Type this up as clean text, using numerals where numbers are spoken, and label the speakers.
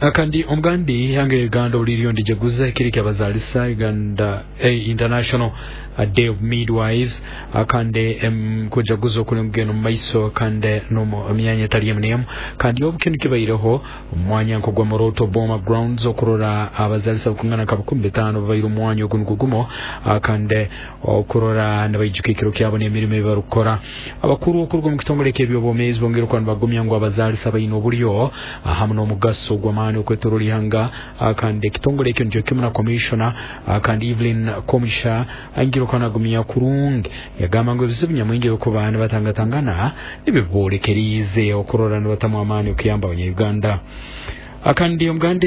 Speaker 1: Akandi omugandi yange Uganda oliriyo ndijaguza ekiri kyabazalisa Uganda International Day of Midwives akande kujaguza okuli mugeno maiso kande no myanya taliye mnemu kandi obukenu kibaireho mwanya nkogwa moroto Boma Grounds okurora abazalisa kungana kabukumbe 5 bayiro mwanya ogunugumo akande okurora nabayijukikiro kyabo n'emirimo barukora abakuru okurwa mu kitongole kebyo bomezi bongero kwa bagumya ngo abazalisa bayino obuliyo hamwe no mugaso gwa okwetoroli hanga akande kitongole ekyo njo kimuna commissioner akande Evelyn Komisha angiro kana gumya kurungi yagamba ngo bizibunya mwingi okubana batangatangana nibibolekerize okurora n'batamu amani okuyamba abanya Uganda akandi omugande